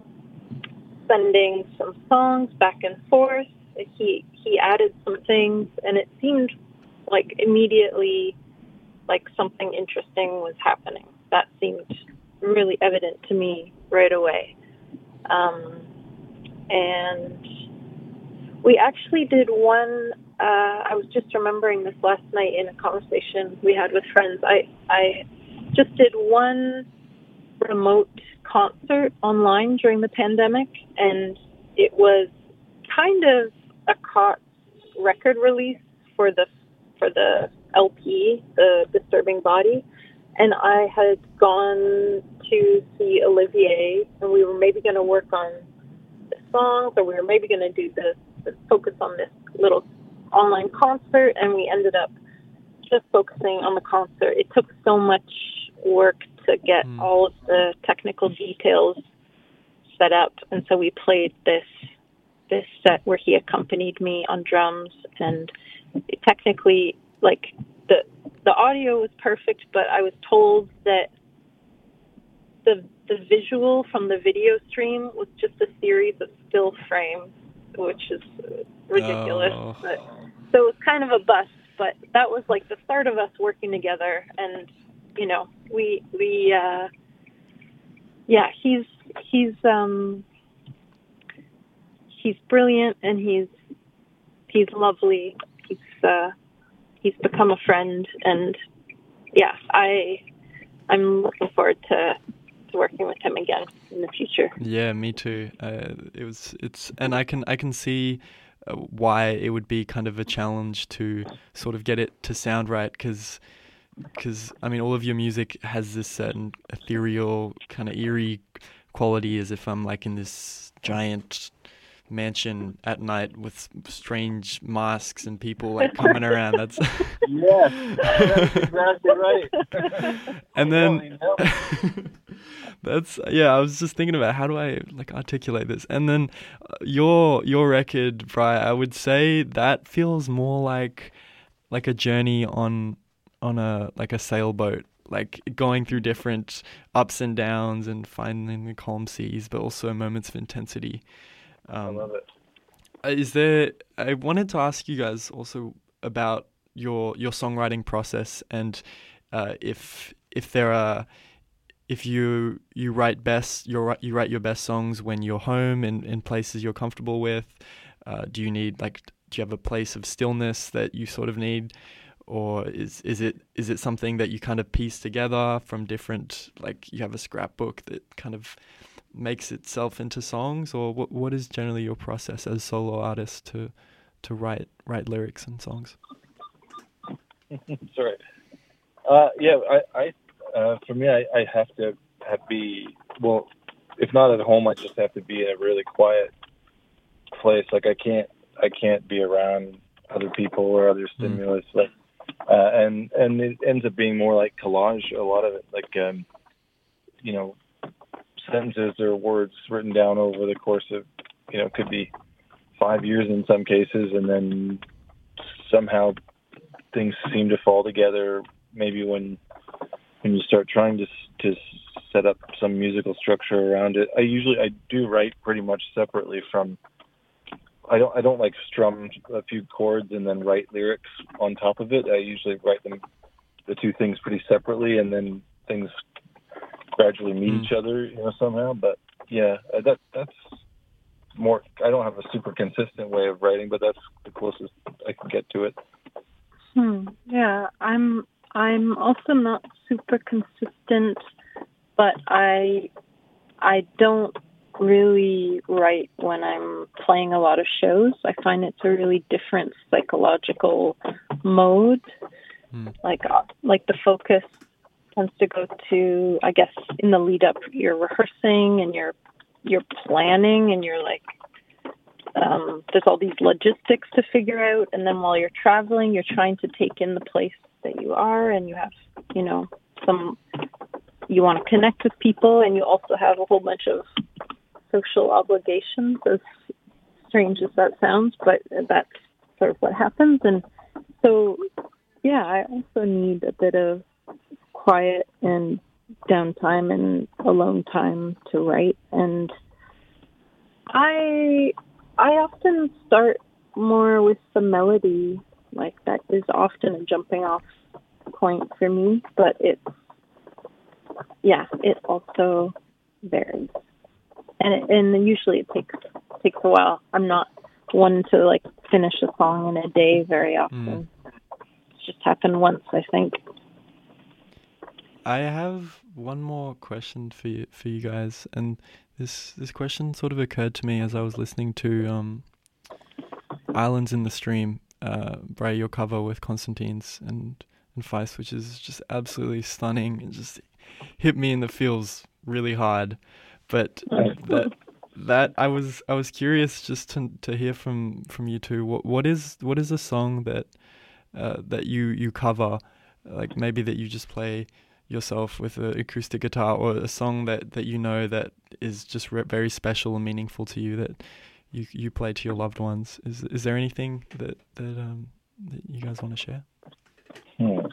S18: sending some songs back and forth. He he added some things, and it seemed like immediately like something interesting was happening. That seemed really evident to me right away. Um, and we actually did one, uh, I was just remembering this last night in a conversation we had with friends. I, I just did one remote concert online during the pandemic, and it was kind of a Cots record release for the for the L P, the Disturbing Body, and I had gone to see Olivier, and we were maybe going to work on the songs, or we were maybe going to do the, the focus on this little online concert, and we ended up just focusing on the concert. It took so much work to get mm. all of the technical details set up, and so we played this this set where he accompanied me on drums, and technically, like, the the audio was perfect, but I was told that the the visual from the video stream was just a series of still frames, which is ridiculous.
S16: Oh.
S18: But, so it was kind of a bust, but that was like the start of us working together, and you know, we we uh, yeah, he's he's um. he's brilliant and he's he's lovely. He's uh, he's become a friend, and yeah, I I'm looking forward to to working with him again in the future.
S16: Yeah, me too. Uh, it was it's and I can I can see uh, why it would be kind of a challenge to sort of get it to sound right, because because I mean all of your music has this certain ethereal kind of eerie quality, as if I'm like in this giant mansion at night with strange masks and people like coming around. That's
S17: yes, that's exactly right.
S16: And then that's yeah. I was just thinking about how do I like articulate this. And then uh, your your record, Bri, I would say that feels more like like a journey on on a like a sailboat, like going through different ups and downs and finding the calm seas, but also moments of intensity. Um, I
S17: love it.
S16: Is there? I wanted to ask you guys also about your your songwriting process, and uh, if if there are if you you write best you you write your best songs when you're home and in places you're comfortable with. Uh, do you need like do you have a place of stillness that you sort of need? Or is is it is it something that you kind of piece together from different, like you have a scrapbook that kind of makes itself into songs? Or what what is generally your process as solo artist to to write write lyrics and songs?
S17: Sorry. Uh, yeah, I, I uh, for me, I, I have to have be well. If not at home, I just have to be in a really quiet place. Like I can't I can't be around other people or other stimulus. Mm. Like. Uh, and and it ends up being more like collage, a lot of it, like, um, you know, sentences or words written down over the course of, you know, could be five years in some cases, and then somehow things seem to fall together maybe when when you start trying to to set up some musical structure around it. I usually, I do write pretty much separately from I don't I don't like strum a few chords and then write lyrics on top of it. I usually write them, the two things, pretty separately, and then things gradually meet mm. each other, you know, somehow. But yeah, that that's more. I don't have a super consistent way of writing, but that's the closest I can get to it.
S18: Hmm. Yeah, I'm I'm also not super consistent, but I I don't really write when I'm playing a lot of shows. I find it's a really different psychological mode. Mm. Like like the focus tends to go to, I guess, in the lead up, you're rehearsing and you're you're planning and you're like, um, there's all these logistics to figure out. And then while you're traveling, you're trying to take in the place that you are, and you have, you know, some, you want to connect with people, and you also have a whole bunch of social obligations, as strange as that sounds, but that's sort of what happens. And so, yeah, I also need a bit of quiet and downtime and alone time to write. And I I often start more with the melody. Like, that is often a jumping off point for me, but it's, yeah, it also varies. And it, and usually it takes takes a while. I'm not one to like finish a song in a day very often. Mm. It's just happened once, I think.
S16: I have one more question for you, for you guys, and this this question sort of occurred to me as I was listening to um, Islands in the Stream, uh, Bri, your cover with Constantine's and and Feist, which is just absolutely stunning and just hit me in the feels really hard. But that that I was I was curious just to to hear from, from you two. What what is what is a song that uh, that you, you cover, like maybe that you just play yourself with an acoustic guitar, or a song that, that you know that is just re- very special and meaningful to you that you you play to your loved ones? Is is there anything that that um that you guys want to share?
S18: Hmm.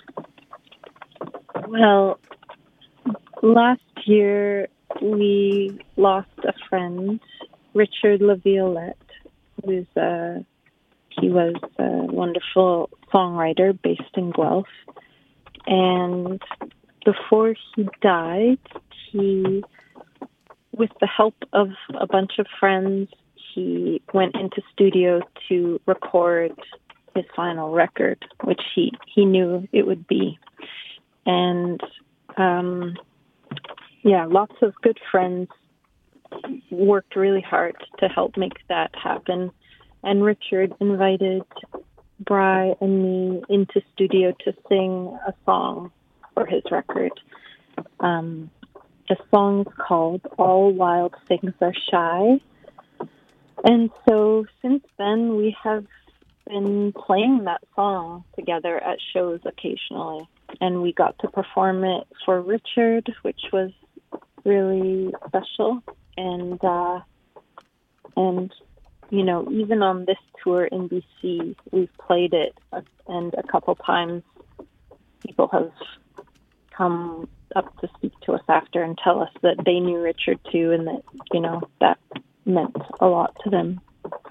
S18: Well, last year we lost a friend, Richard LaViolette, who's uh, he was a wonderful songwriter based in Guelph. And before he died, he, with the help of a bunch of friends, he went into studio to record his final record, which he, he knew it would be. And um, yeah, lots of good friends worked really hard to help make that happen. And Richard invited Bry and me into studio to sing a song for his record. Um, the song's called All Wild Things Are Shy. And so since then, we have been playing that song together at shows occasionally. And we got to perform it for Richard, which was really special. And, uh, and you know, even on this tour in B C, we've played it, uh, and a couple times people have come up to speak to us after and tell us that they knew Richard too, and that, you know, that meant a lot to them.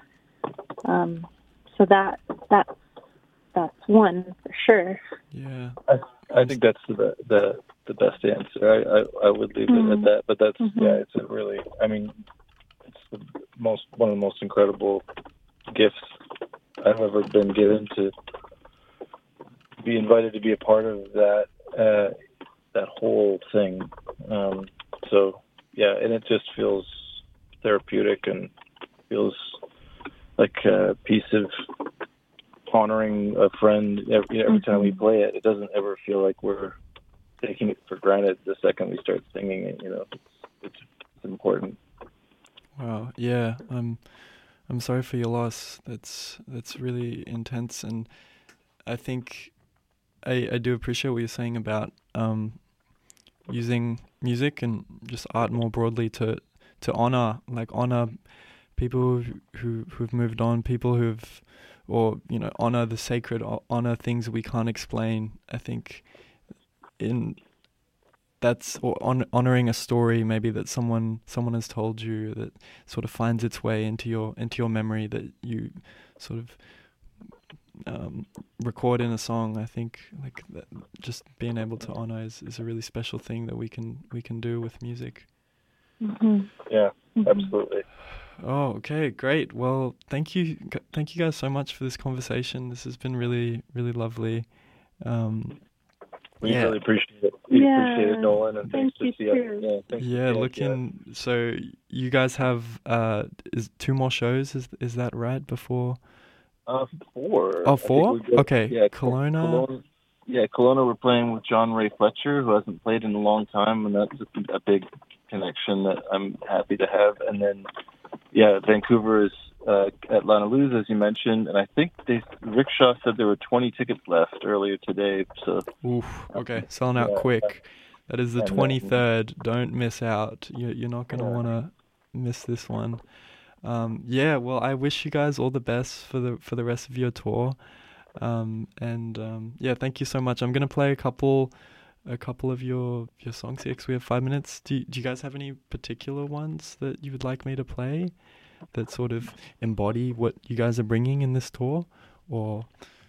S18: Um, so that that's that's one for sure.
S16: Yeah,
S17: I I think that's the the, the best answer. I, I, I would leave
S18: Mm-hmm.
S17: it at that. But that's
S18: Mm-hmm.
S17: yeah, it's a really. I mean, it's the most one of the most incredible gifts I've ever been given, to be invited to be a part of that uh, that whole thing. Um, so yeah, and it just feels therapeutic and feels like a piece of honoring a friend every, every time we play it. It doesn't ever feel like we're taking it for granted the second we start singing it. You know, it's, it's, it's important.
S16: Wow. Yeah. I'm. I'm sorry for your loss. That's that's really intense, and I think I I do appreciate what you're saying about um using music and just art more broadly to to honor like honor people who who've moved on, people who've, or you know, honor the sacred, honor things we can't explain. I think in that's or on, honoring a story maybe that someone someone has told you that sort of finds its way into your into your memory, that you sort of um, record in a song. I think like that, just being able to honor is, is a really special thing that we can we can do with music.
S18: Mm-hmm.
S17: Yeah,
S18: mm-hmm.
S17: absolutely.
S16: Oh, okay, great. Well, thank you, thank you guys so much for this conversation. This has been really, really lovely. Um,
S17: we
S16: yeah.
S17: really appreciate it. We
S18: yeah.
S17: appreciate it, Nolan, and
S18: Thank
S17: thanks to
S18: you
S17: see
S18: too.
S17: Yeah, thanks
S16: yeah,
S17: to
S16: looking. So you guys have uh, is two more shows? Is is that right? Before.
S17: Uh, four.
S16: Oh, four?
S17: Got,
S16: okay.
S17: Yeah,
S16: Kelowna.
S17: Kelowna. Yeah, Kelowna. We're playing with John Ray Fletcher, who hasn't played in a long time, and that's a, a big connection that I'm happy to have. And then, yeah, Vancouver is uh, at Lana Luz, as you mentioned, and I think they Rickshaw said there were twenty tickets left earlier today. So,
S16: oof. Okay, selling out
S17: yeah,
S16: quick. That is the
S17: and, uh,
S16: twenty-third. Don't miss out. You you're not gonna
S17: yeah.
S16: wanna miss this one. Um, yeah, well, I wish you guys all the best for the for the rest of your tour, um, and um, yeah, thank you so much. I'm gonna play a couple, a couple of your your songs here because we have five minutes. Do you, do you guys have any particular ones that you would like me to play that sort of embody what you guys are bringing in this tour? Or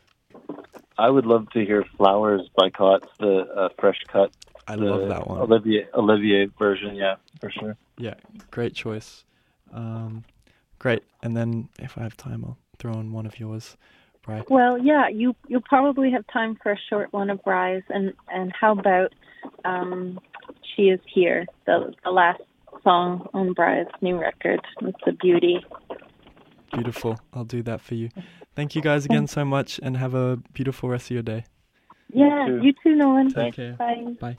S17: I would love to hear "Flowers" by Cotts, the uh, fresh cut.
S16: I
S17: the
S16: love that one.
S17: Olivier Olivier version, yeah, for sure.
S16: Yeah, great choice. Um, Great, and then if I have time, I'll throw in one of yours, Bry.
S18: Well, yeah, you you probably have time for a short one of Bry's, and and how about um, "She Is Here," the the last song on Bry's new record. It's a beauty.
S16: Beautiful. I'll do that for you. Thank you guys again so much, and have a beautiful rest of your day.
S18: Yeah, you too, you too Nolan.
S16: Take care.
S18: Bye.
S16: Bye.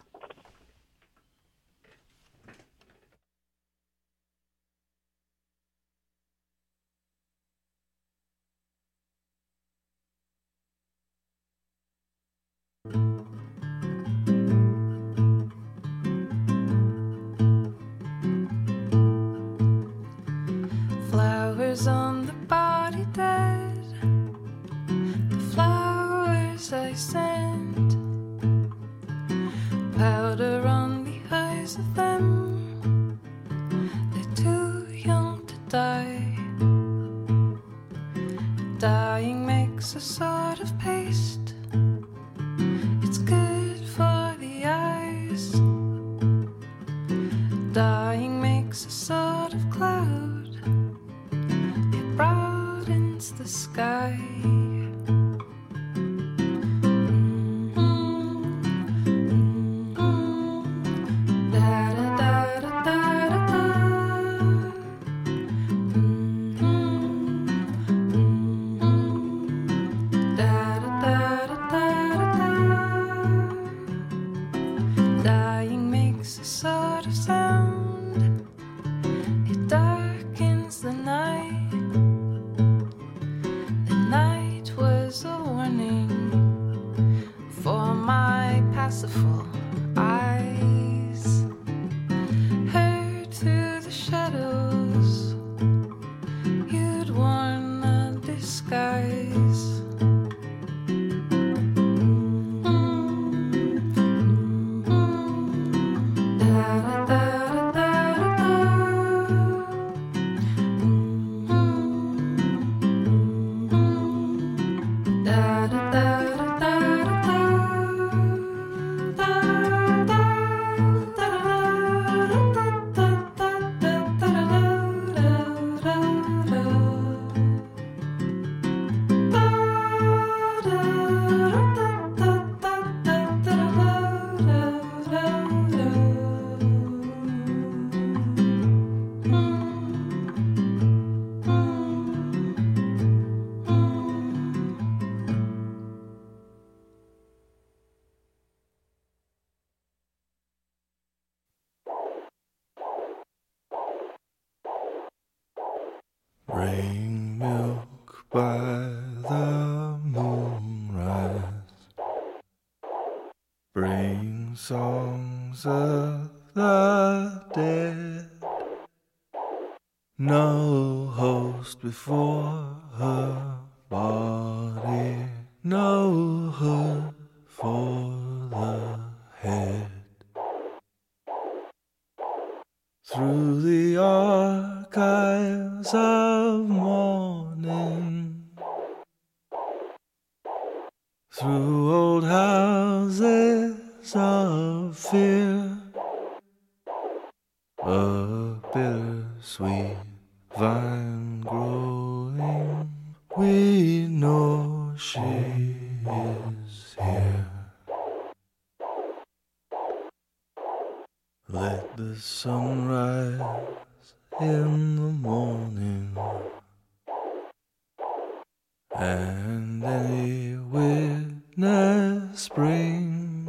S1: Flowers on the body dead, the flowers I sent, powder on the eyes of them, they're too young to die. Dying makes a sort of paste, it's good for the eyes. Dying makes a sort of cloud, the sky. Dying makes a sort of sound. It darkens the night. The night was a warning for my pacific eyes. Heard through the shadows, you'd worn a disguise.
S19: Bring milk by the moonrise. Bring songs of the dead. No host before her body. No hood for the head. Through the archives of morning, through old houses of fear, a bittersweet vine growing, we know she is here. Let the sun rise in the morning, and any witness bring.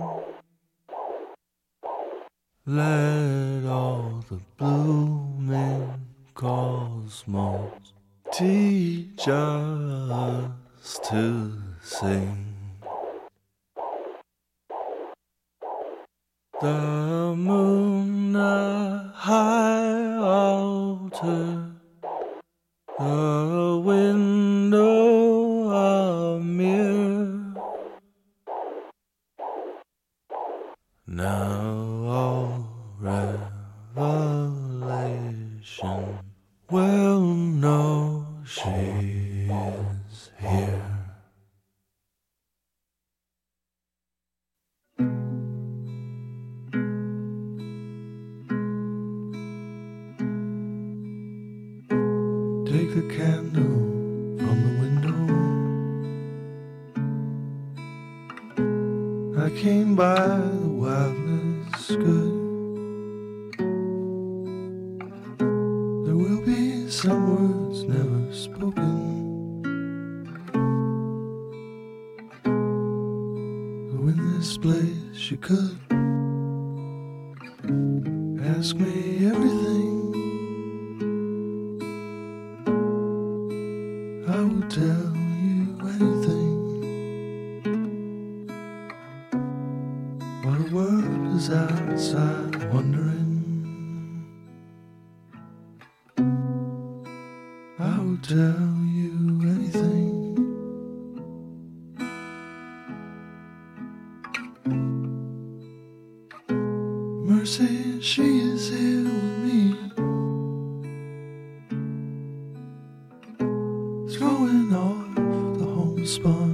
S19: Let all the blooming cosmos teach us to sing. The moon a high altar, the window a mirror. Now all revelation will know she is here. Take the candle from the window. I came by the wildness good. There will be some words never spoken. Though in this place you could ask me everything. I will tell you anything. While the world is outside wondering, I will tell you anything. Mercy, she is here with me, throwing off the homespun.